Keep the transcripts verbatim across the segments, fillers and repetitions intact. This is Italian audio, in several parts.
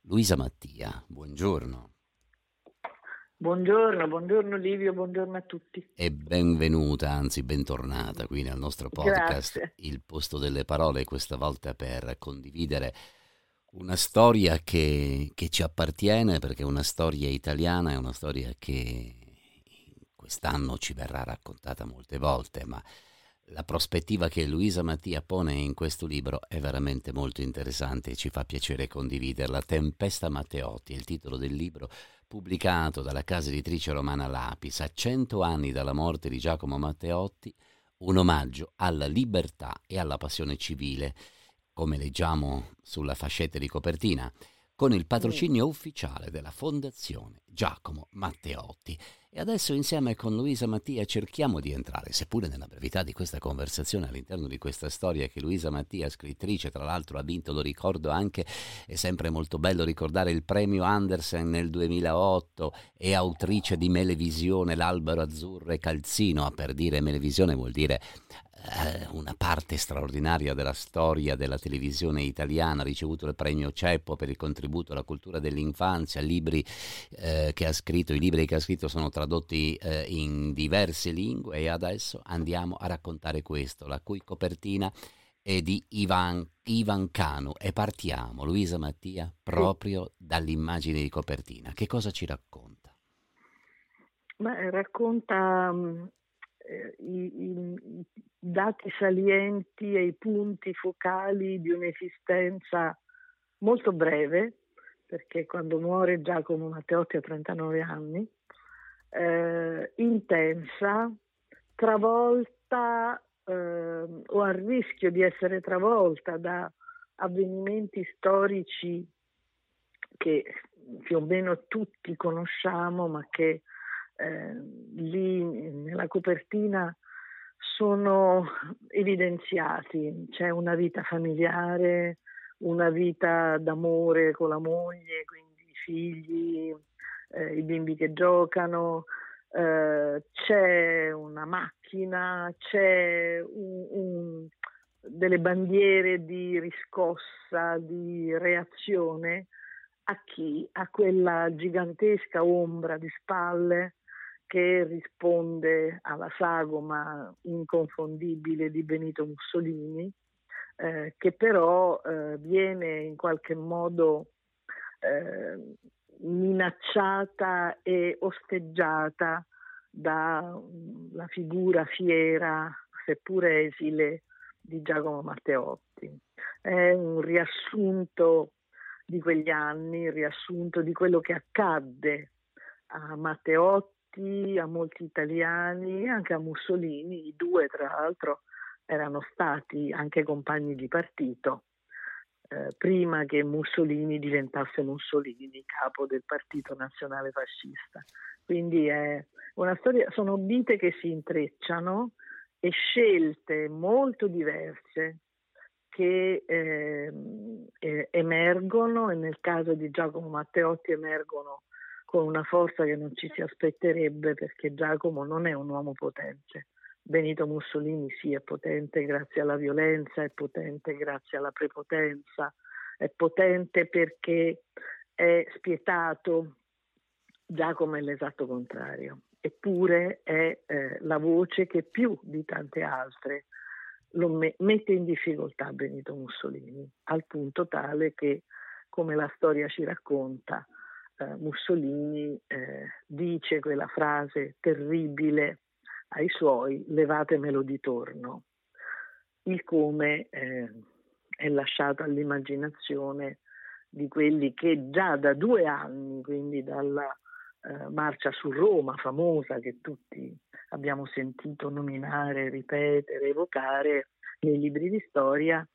Luisa Mattia, buongiorno Buongiorno, buongiorno Livio, buongiorno a tutti. e benvenuta, anzi bentornata qui nel nostro podcast Grazie. Il posto delle parole, questa volta per condividere una storia che, che ci appartiene, perché è una storia italiana, è una storia che quest'anno ci verrà raccontata molte volte, ma la prospettiva che Luisa Mattia pone in questo libro è veramente molto interessante e ci fa piacere condividerla. Tempesta Matteotti è il titolo del libro, pubblicato dalla casa editrice romana Lapis, a cento anni dalla morte di Giacomo Matteotti, un omaggio alla libertà e alla passione civile, come leggiamo sulla fascetta di copertina, con il Mm. patrocinio ufficiale della Fondazione Giacomo Matteotti. E adesso insieme con Luisa Mattia cerchiamo di entrare, seppure nella brevità di questa conversazione, all'interno di questa storia che Luisa Mattia, scrittrice, tra l'altro ha vinto, lo ricordo anche, è sempre molto bello ricordare il premio Andersen nel duemilaotto, e autrice di Melevisione, L'albero azzurro e Calzino. A per dire Melevisione vuol dire eh, una parte straordinaria della storia della televisione italiana. Ha ricevuto il premio Ceppo per il contributo alla cultura dell'infanzia, libri eh, che ha scritto, i libri che ha scritto sono tradotti eh, in diverse lingue, e adesso andiamo a raccontare questo, la cui copertina è di Ivan, Ivan Canu, e partiamo, Luisa Mattia, Sì, proprio dall'immagine di copertina. Che cosa ci racconta? ma racconta mm, eh, i, i- i dati salienti e i punti focali di un'esistenza molto breve, perché quando muore Giacomo Matteotti a trentanove anni, eh, intensa, travolta eh, o a rischio di essere travolta da avvenimenti storici che più o meno tutti conosciamo, ma che eh, lì nella copertina sono evidenziati. C'è una vita familiare, una vita d'amore con la moglie, quindi i figli, eh, i bimbi che giocano, eh, c'è una macchina, c'è un, un, delle bandiere di riscossa, di reazione a chi? A quella gigantesca ombra di spalle che risponde alla sagoma inconfondibile di Benito Mussolini, eh, che però eh, viene in qualche modo eh, minacciata e osteggiata dalla figura fiera, seppure esile, di Giacomo Matteotti. È un riassunto di quegli anni, il riassunto di quello che accadde a Matteotti, a molti italiani, anche a Mussolini. I due, tra l'altro, erano stati anche compagni di partito eh, prima che Mussolini diventasse Mussolini, capo del Partito Nazionale Fascista. Quindi è una storia, sono vite che si intrecciano e scelte molto diverse che eh, eh, emergono, e nel caso di Giacomo Matteotti emergono con una forza che non ci si aspetterebbe, perché Giacomo non è un uomo potente. Benito Mussolini sì, è potente grazie alla violenza, è potente grazie alla prepotenza, è potente perché è spietato. Giacomo è l'esatto contrario, eppure è eh, la voce che più di tante altre lo me- mette in difficoltà Benito Mussolini, al punto tale che, come la storia ci racconta, eh, Mussolini eh, dice quella frase terribile ai suoi: levatemelo di torno. Il come eh, è lasciato all'immaginazione di quelli che già da due anni, quindi dalla eh, marcia su Roma famosa che tutti abbiamo sentito nominare, ripetere, evocare nei libri di storia,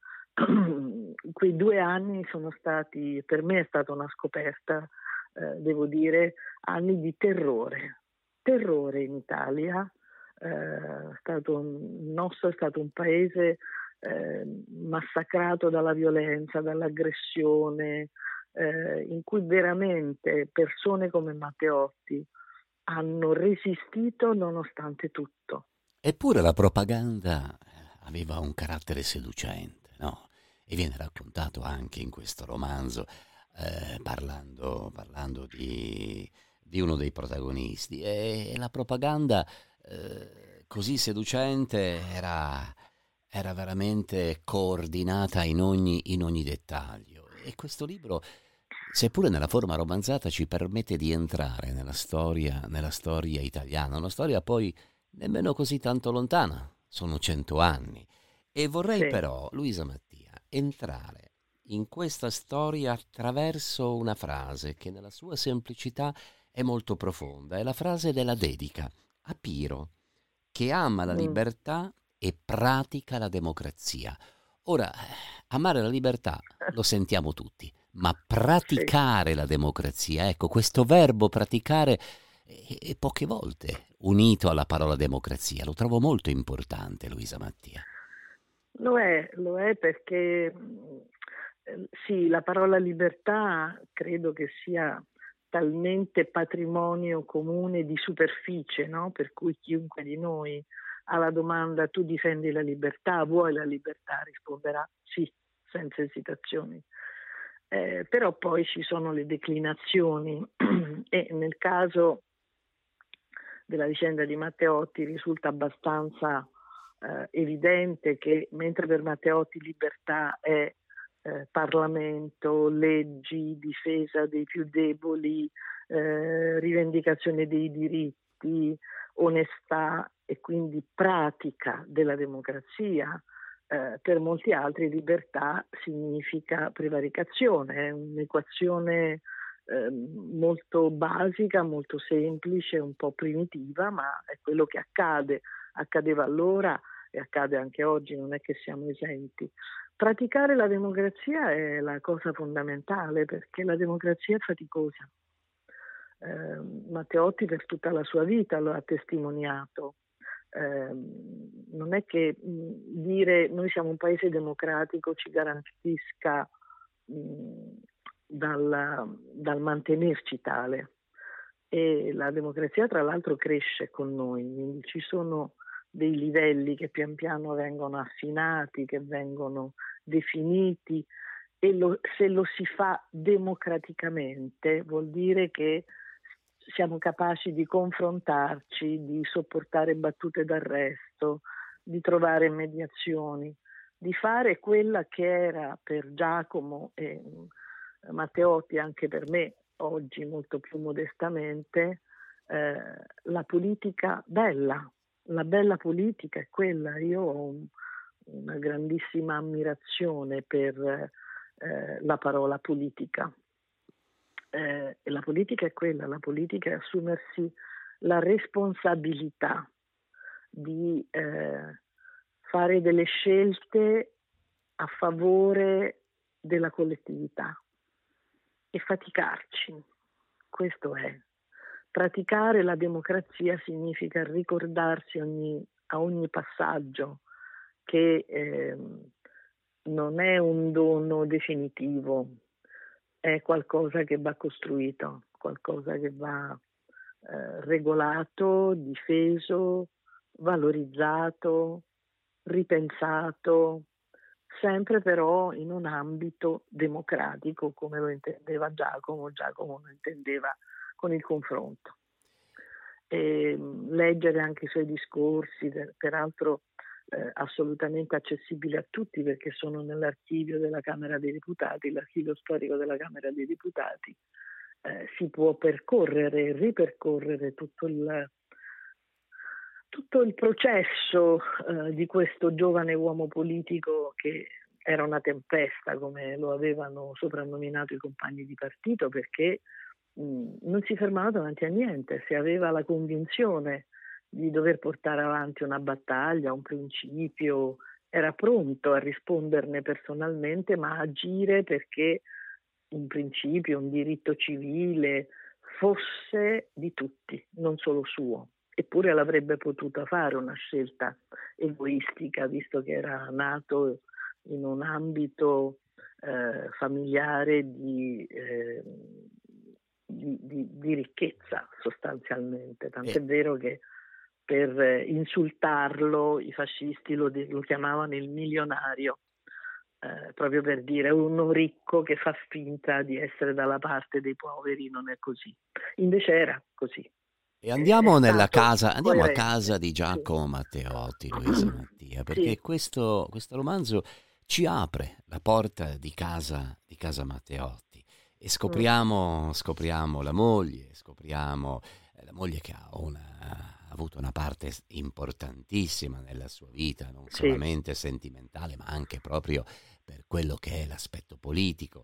quei due anni sono stati, per me è stata una scoperta, eh, devo dire, anni di terrore. Terrore in Italia, eh, stato un, il nostro è stato un paese eh, massacrato dalla violenza, dall'aggressione, eh, in cui veramente persone come Matteotti hanno resistito nonostante tutto. Eppure la propaganda aveva un carattere seducente, no? E viene raccontato anche in questo romanzo eh, parlando, parlando di, di uno dei protagonisti. E, e la propaganda eh, così seducente era, era veramente coordinata in ogni, in ogni dettaglio. E questo libro, seppure nella forma romanzata, ci permette di entrare nella storia, nella storia italiana, una storia poi nemmeno così tanto lontana, sono cento anni. E vorrei Sì. però, Luisa Mattia, entrare in questa storia attraverso una frase che nella sua semplicità è molto profonda, è la frase della dedica a Piro, che ama la Mm. libertà e pratica la democrazia. Ora, amare la libertà lo sentiamo tutti, ma Sì. praticare la democrazia, ecco, questo verbo praticare è, è poche volte unito alla parola democrazia, lo trovo molto importante, Luisa Mattia. Lo è, lo è perché eh, sì, la parola libertà credo che sia talmente patrimonio comune di superficie, no? Per cui chiunque di noi alla domanda tu difendi la libertà, vuoi la libertà, risponderà sì, senza esitazioni. Eh, però poi ci sono le declinazioni e nel caso della vicenda di Matteotti risulta abbastanza eh, evidente che mentre per Matteotti libertà è eh, Parlamento, leggi, difesa dei più deboli, eh, rivendicazione dei diritti, onestà e quindi pratica della democrazia, eh, per molti altri libertà significa prevaricazione, è un'equazione eh, molto basica, molto semplice, un po' primitiva, ma è quello che accade, accadeva allora e accade anche oggi, non è che siamo esenti. Praticare la democrazia è la cosa fondamentale perché la democrazia è faticosa. Eh, Matteotti per tutta la sua vita lo ha testimoniato. Eh, non è che mh, dire noi siamo un paese democratico ci garantisca mh, dal, dal mantenerci tale. E la democrazia tra l'altro cresce con noi, quindi ci sono dei livelli che pian piano vengono affinati, che vengono definiti e lo, se lo si fa democraticamente vuol dire che siamo capaci di confrontarci, di sopportare battute d'arresto, di trovare mediazioni, di fare quella che era per Giacomo e Matteotti, anche per me, oggi molto più modestamente, eh, la politica bella. La bella politica è quella. Io ho un, una grandissima ammirazione per eh, la parola politica. Eh, e la politica è quella, la politica è assumersi la responsabilità di eh, fare delle scelte a favore della collettività e faticarci. Questo è. Praticare la democrazia significa ricordarsi ogni, a ogni passaggio che eh, non è un dono definitivo, è qualcosa che va costruito, qualcosa che va eh, regolato, difeso, valorizzato, ripensato, sempre però in un ambito democratico come lo intendeva Giacomo, Giacomo lo intendeva con il confronto. E leggere anche i suoi discorsi, peraltro eh, assolutamente accessibili a tutti perché sono nell'archivio della Camera dei Deputati, l'archivio storico della Camera dei Deputati, eh, si può percorrere e ripercorrere tutto il, tutto il processo eh, di questo giovane uomo politico che era una tempesta, come lo avevano soprannominato i compagni di partito, perché mh, non si fermava davanti a niente, se aveva la convinzione di dover portare avanti una battaglia, un principio, era pronto a risponderne personalmente, ma a agire perché un principio, un diritto civile fosse di tutti, non solo suo. Eppure l'avrebbe potuta fare una scelta egoistica, visto che era nato in un ambito eh, familiare di, eh, di, di, di ricchezza sostanzialmente. Tant'è E, vero che per insultarlo i fascisti lo, lo chiamavano il milionario, eh, proprio per dire uno ricco che fa finta di essere dalla parte dei poveri, non è così. Invece era così. E È, è andiamo nella stato casa, andiamo a casa coerente. di Sì. Giacomo Matteotti, Luisa Mattia, perché Sì. questo, questo romanzo ci apre la porta di casa, di casa Matteotti e Mm. scopriamo, scopriamo la moglie, scopriamo eh, la moglie che ha, una, ha avuto una parte importantissima nella sua vita, non Sì. solamente sentimentale, ma anche proprio per quello che è l'aspetto politico.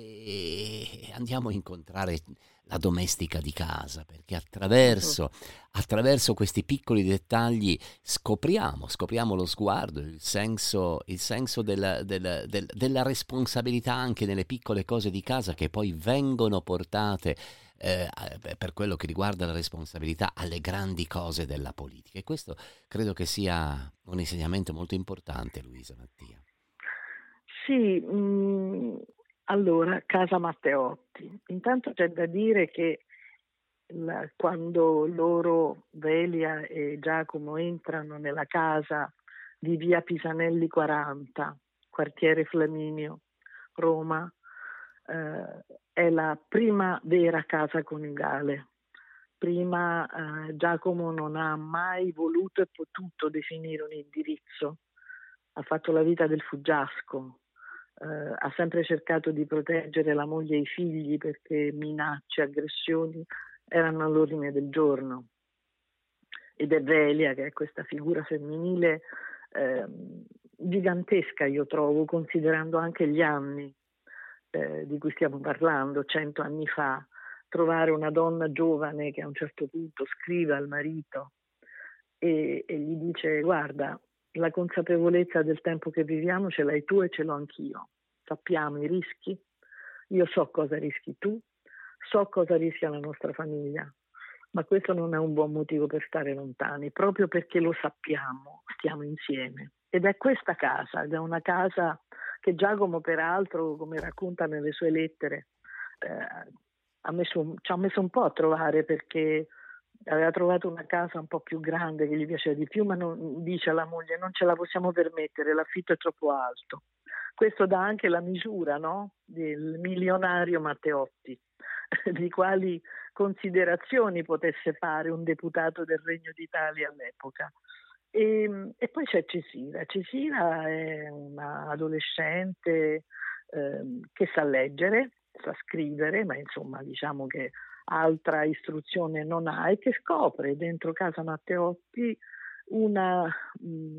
E andiamo a incontrare la domestica di casa, perché Mhm. attraverso, attraverso questi piccoli dettagli scopriamo, scopriamo lo sguardo, il senso, il senso della, della, del- della responsabilità anche nelle piccole cose di casa che poi vengono portate eh, a- per quello che riguarda la responsabilità alle grandi cose della politica. E questo credo che sia un insegnamento molto importante, Luisa Mattia. Sì, mh, allora, casa Matteotti. Intanto c'è da dire che la- quando loro, Velia e Giacomo, entrano nella casa di via Pisanelli quaranta, quartiere Flaminio, Roma, eh, è la prima vera casa coniugale. Prima eh, Giacomo non ha mai voluto e potuto definire un indirizzo, ha fatto la vita del fuggiasco, eh, ha sempre cercato di proteggere la moglie e i figli perché minacce, aggressioni erano all'ordine del giorno. Ed è Velia, che è questa figura femminile eh, gigantesca, io trovo, considerando anche gli anni eh, di cui stiamo parlando, cento anni fa, trovare una donna giovane che a un certo punto scrive al marito e, e gli dice: guarda, la consapevolezza del tempo che viviamo ce l'hai tu e ce l'ho anch'io, sappiamo i rischi, io so cosa rischi tu, so cosa rischia la nostra famiglia, ma questo non è un buon motivo per stare lontani, proprio perché lo sappiamo, stiamo insieme. Ed è questa casa, ed è una casa che Giacomo, peraltro, come racconta nelle sue lettere, eh, ha messo, ci ha messo un po' a trovare, perché aveva trovato una casa un po' più grande che gli piaceva di più, ma non, dice alla moglie: non ce la possiamo permettere, l'affitto è troppo alto. Questo dà anche la misura, no? Del milionario Matteotti, di quali considerazioni potesse fare un deputato del Regno d'Italia all'epoca. E, e poi c'è Cesira. Cesira è una adolescente eh, che sa leggere, sa scrivere, ma insomma diciamo che altra istruzione non ha, e che scopre dentro casa Matteotti una, mh,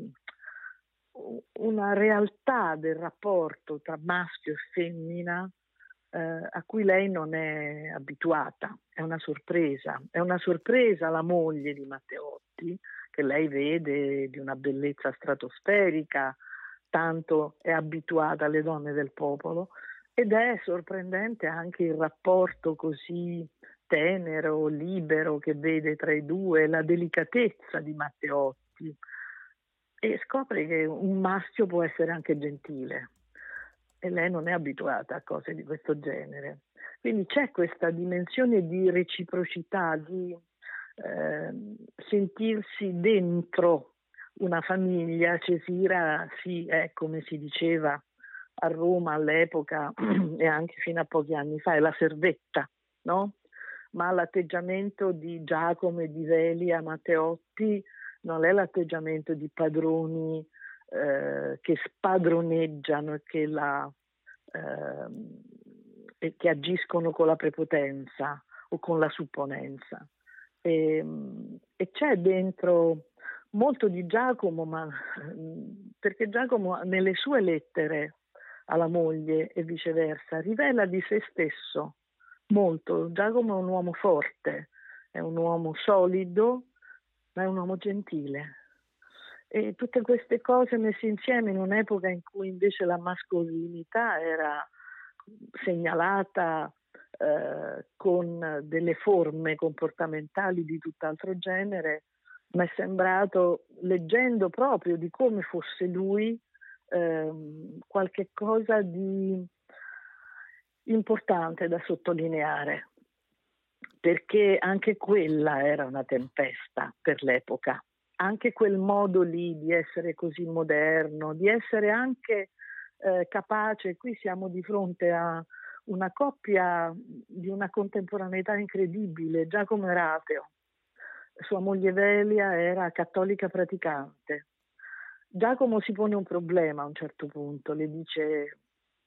una realtà del rapporto tra maschio e femmina eh, a cui lei non è abituata. È una sorpresa, è una sorpresa la moglie di Matteotti, che lei vede di una bellezza stratosferica, tanto è abituata alle donne del popolo, ed è sorprendente anche il rapporto così tenero, libero che vede tra i due, la delicatezza di Matteotti, e scopre che un maschio può essere anche gentile e lei non è abituata a cose di questo genere. Quindi c'è questa dimensione di reciprocità, di eh, sentirsi dentro una famiglia. Cesira sì, è come si diceva a Roma all'epoca e anche fino a pochi anni fa, è la servetta, no? Ma l'atteggiamento di Giacomo e di Velia Matteotti non è l'atteggiamento di padroni eh, che spadroneggiano e che, la, eh, e che agiscono con la prepotenza o con la supponenza. E, e c'è dentro molto di Giacomo, ma perché Giacomo nelle sue lettere alla moglie e viceversa rivela di se stesso molto. Giacomo è un uomo forte, è un uomo solido, ma è un uomo gentile. E tutte queste cose messe insieme in un'epoca in cui invece la mascolinità era segnalata eh, con delle forme comportamentali di tutt'altro genere, mi è sembrato, leggendo proprio di come fosse lui, ehm, qualche cosa di importante da sottolineare, perché anche quella era una tempesta per l'epoca. Anche quel modo lì di essere così moderno, di essere anche eh, capace. Qui siamo di fronte a una coppia di una contemporaneità incredibile. Giacomo era ateo, sua moglie Velia era cattolica praticante. Giacomo si pone un problema a un certo punto, le dice: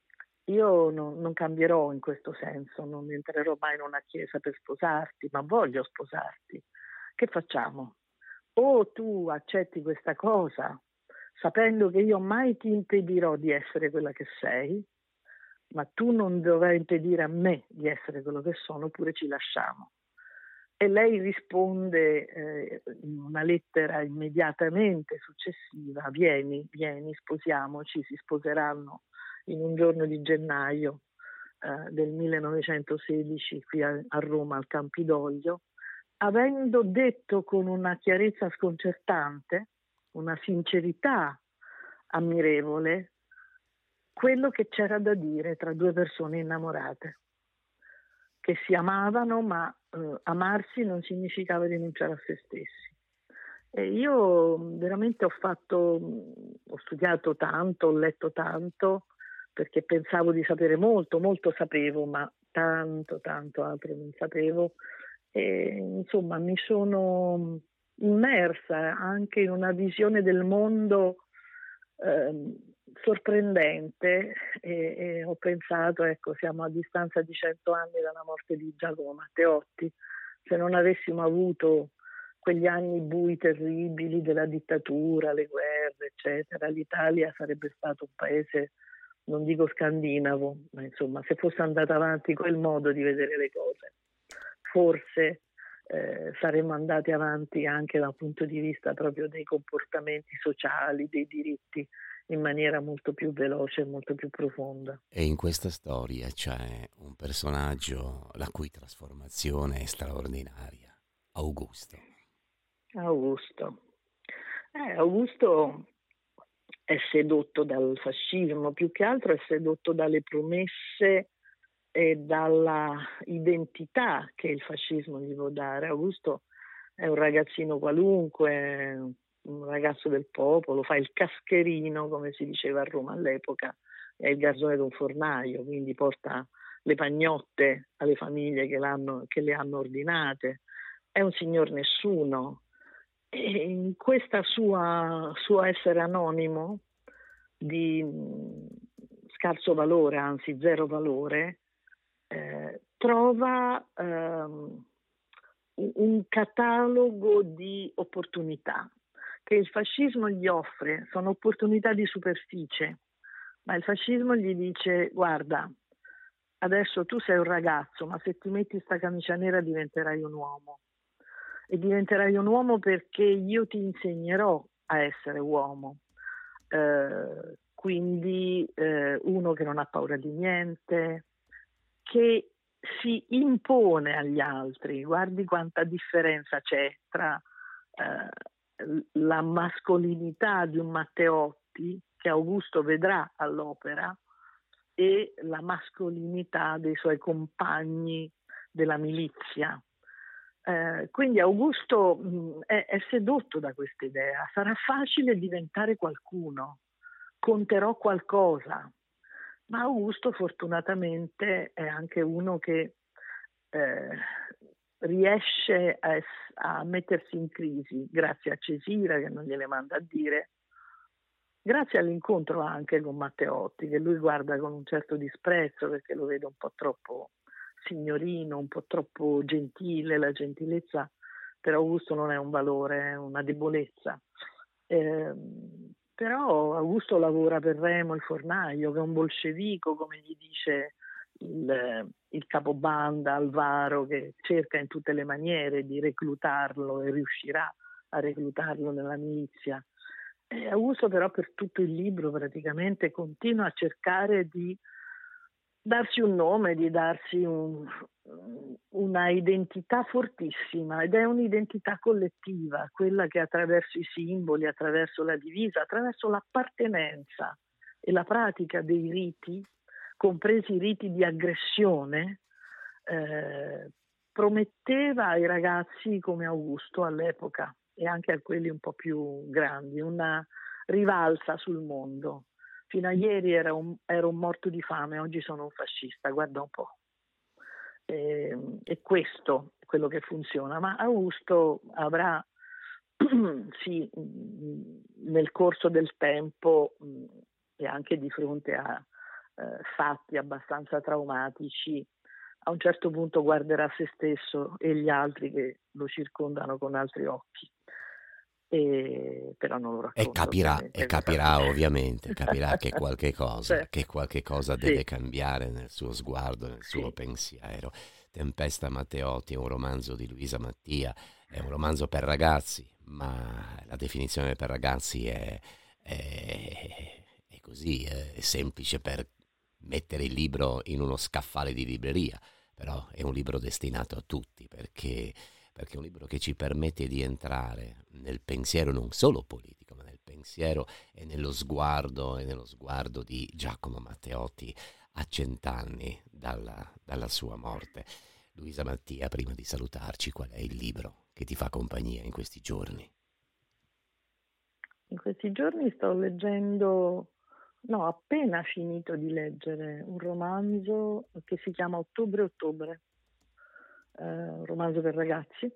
io non, non cambierò in questo senso, non entrerò mai in una chiesa per sposarti, ma voglio sposarti. Che facciamo? O tu accetti questa cosa, sapendo che io mai ti impedirò di essere quella che sei, ma tu non dovrai impedire a me di essere quello che sono, oppure ci lasciamo. E lei risponde eh, in una lettera immediatamente successiva: vieni, vieni, sposiamoci. Si sposeranno in un giorno di gennaio eh, del millenovecentosedici qui a, a Roma, al Campidoglio, avendo detto con una chiarezza sconcertante, una sincerità ammirevole, quello che c'era da dire tra due persone innamorate, che si amavano, ma eh, amarsi non significava rinunciare a se stessi. E io veramente ho fatto, ho studiato tanto, ho letto tanto, perché pensavo di sapere molto, molto sapevo, ma tanto, tanto altro non sapevo. E, insomma, mi sono immersa anche in una visione del mondo eh, sorprendente e, e ho pensato, ecco, siamo a distanza di cento anni dalla morte di Giacomo Matteotti. Se non avessimo avuto quegli anni bui terribili della dittatura, le guerre, eccetera, l'Italia sarebbe stato un paese, non dico scandinavo, ma insomma, se fosse andata avanti quel modo di vedere le cose, forse eh, saremmo andati avanti anche dal punto di vista proprio dei comportamenti sociali, dei diritti, in maniera molto più veloce e molto più profonda. E in questa storia c'è un personaggio la cui trasformazione è straordinaria, Augusto. Augusto. Eh, Augusto è sedotto dal fascismo, più che altro è sedotto dalle promesse e dalla identità che il fascismo gli può dare. Augusto è un ragazzino qualunque, un ragazzo del popolo, fa il cascherino, come si diceva a Roma all'epoca, è il garzone di un fornaio, quindi porta le pagnotte alle famiglie che, l'hanno, che le hanno ordinate, è un signor nessuno. E in questa sua suo essere anonimo di scarso valore, anzi zero valore, eh, trova ehm, un catalogo di opportunità che il fascismo gli offre. Sono opportunità di superficie, ma il fascismo gli dice: guarda, adesso tu sei un ragazzo, ma se ti metti sta camicia nera diventerai un uomo. E diventerai un uomo perché io ti insegnerò a essere uomo. Eh, quindi eh, uno che non ha paura di niente, che si impone agli altri. Guardi quanta differenza c'è tra eh, la mascolinità di un Matteotti, che Augusto vedrà all'opera, e la mascolinità dei suoi compagni della milizia. Eh, quindi Augusto mh, è, è sedotto da questa idea: sarà facile diventare qualcuno, conterò qualcosa. Ma Augusto fortunatamente è anche uno che eh, riesce a, a mettersi in crisi grazie a Cesira, che non gliele manda a dire, grazie all'incontro anche con Matteotti, che lui guarda con un certo disprezzo perché lo vede un po' troppo signorino, un po' troppo gentile. La gentilezza per Augusto non è un valore, è una debolezza. Eh, però Augusto lavora per Remo il fornaio, che è un bolscevico, come gli dice il, il capobanda Alvaro, che cerca in tutte le maniere di reclutarlo e riuscirà a reclutarlo nella milizia. E Augusto però per tutto il libro praticamente continua a cercare di darsi un nome, di darsi un, una identità fortissima, ed è un'identità collettiva, quella che attraverso i simboli, attraverso la divisa, attraverso l'appartenenza e la pratica dei riti, compresi i riti di aggressione, eh, prometteva ai ragazzi come Augusto all'epoca e anche a quelli un po' più grandi una rivalsa sul mondo. fino a ieri ero un, ero un morto di fame, oggi sono un fascista, guarda un po'. E, e questo è quello che funziona, ma Augusto avrà, sì, nel corso del tempo e anche di fronte a eh, fatti abbastanza traumatici, a un certo punto guarderà se stesso e gli altri che lo circondano con altri occhi. E, però non lo racconto, e capirà, ovviamente, e capirà sapete. ovviamente, capirà che qualche cosa, Cioè, che qualche cosa sì, deve cambiare nel suo sguardo, nel suo sì. pensiero. Tempesta Matteotti è un romanzo di Luisa Mattia, è un romanzo per ragazzi, ma la definizione per ragazzi è, è, è così, è semplice per mettere il libro in uno scaffale di libreria, però è un libro destinato a tutti, perché perché è un libro che ci permette di entrare nel pensiero non solo politico, ma nel pensiero e nello sguardo e nello sguardo di Giacomo Matteotti a cent'anni dalla, dalla sua morte. Luisa Mattia, prima di salutarci, qual è il libro che ti fa compagnia in questi giorni? In questi giorni sto leggendo, no, ho appena finito di leggere un romanzo che si chiama Ottobre Ottobre. Uh, un romanzo per ragazzi,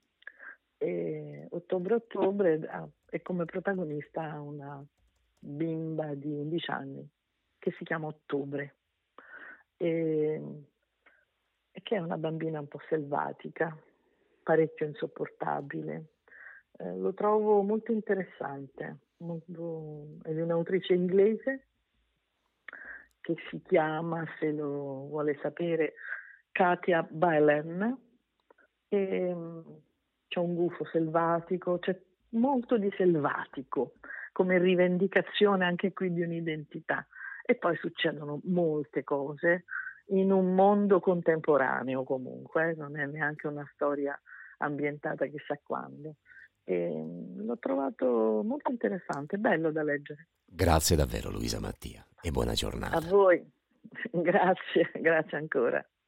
e Ottobre Ottobre ha, è come protagonista una bimba di undici anni che si chiama Ottobre e, e che è una bambina un po' selvatica, parecchio insopportabile. Eh, lo trovo molto interessante, molto, è di un'autrice inglese che si chiama, se lo vuole sapere, Katia Bailen, e c'è un gufo selvatico, c'è molto di selvatico come rivendicazione anche qui di un'identità, e poi succedono molte cose in un mondo contemporaneo comunque, eh? Non è neanche una storia ambientata chissà quando, e l'ho trovato molto interessante, bello da leggere. Grazie davvero Luisa Mattia e buona A giornata. voi, grazie, grazie ancora.